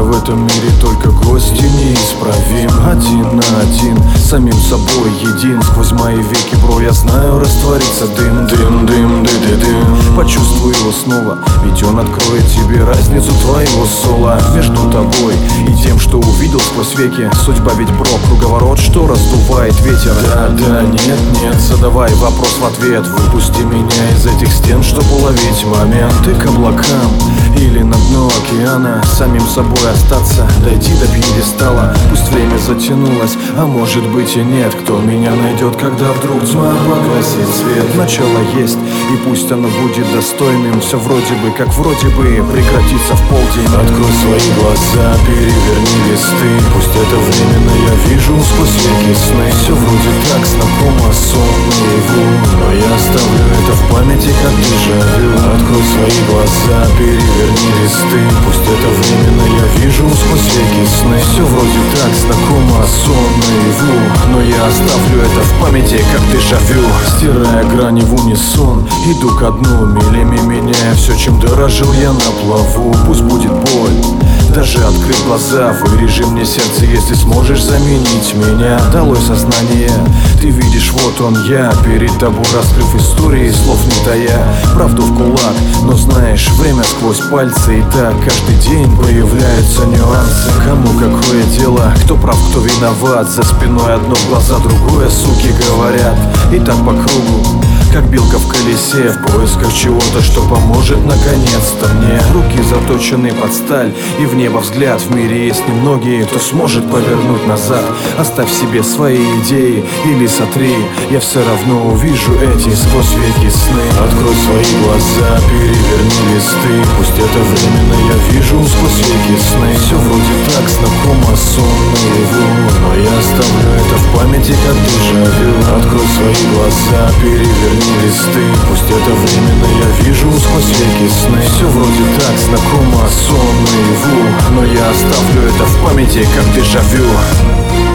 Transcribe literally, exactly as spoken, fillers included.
в этом мире только гости неисправим. Один на один, самим собой един. Сквозь мои веки, бро, я знаю, растворится дым. Дым, дым, ды ды дым. Почувствуй его снова, ведь он откроет тебе разницу твоего соло между тобой и тем, что увидел сквозь веки. Судьба ведь, бро, круговорот, что раздувает ветер. Да, да, нет, нет, задавай вопрос в ответ. Выпусти меня из этих стен, чтоб уловить моменты к облакам или на дно океана. Самим собой остаться, дойти до пьедестала. Пусть время затянулось, а может быть и нет. Кто меня найдет, когда вдруг тьма погасит свет? Начало есть, и пусть оно будет достойным. Все вроде бы, как вроде бы прекратится в полдень. Открой свои глаза, переверни листы. Пусть это временно, я вижу сквозь веки сны. Все вроде так знакомо, сон наяву, но я оставлю это в памяти, как дежавю. Открой свои глаза, переверни листы. Пусть это временно, я вижу сквозь веки сны. Все вроде так знакомо, сон наяву, но я оставлю это в памяти, как дежавю. Стирая грани в унисон, иду ко дну, милями меняя все, чем дорожил я на плаву. Пусть будет боль, даже открыв глаза, вырежи мне сердце, если сможешь заменить меня. Долой сознание, ты видишь, вот он я, перед тобой раскрыв истории, слов не тая. Правду в кулак, но знаешь, время сквозь пальцы. И так каждый день появляются нюансы. Кому какое дело, кто прав, кто виноват. За спиной одно, в глаза другое, суки говорят. И так по кругу, как белка в колесе, в поисках чего-то, что поможет наконец-то мне. Руки заточены под сталь, и в небо взгляд. В мире есть немногие, кто сможет повернуть назад. Оставь себе свои идеи или сотри, я все равно увижу эти сквозь веки сны. Открой свои глаза, переверни листы. Пусть это временно, я вижу сквозь веки сны. Все вроде так знакомо, сон наяву, но я оставлю это в памяти, как дежавю. Открой свои глаза, переверни листы. Пусть это временно, я вижу сквозь веки сны. Все вроде так знакомо, сон наяву, но я оставлю это в памяти, как дежавю.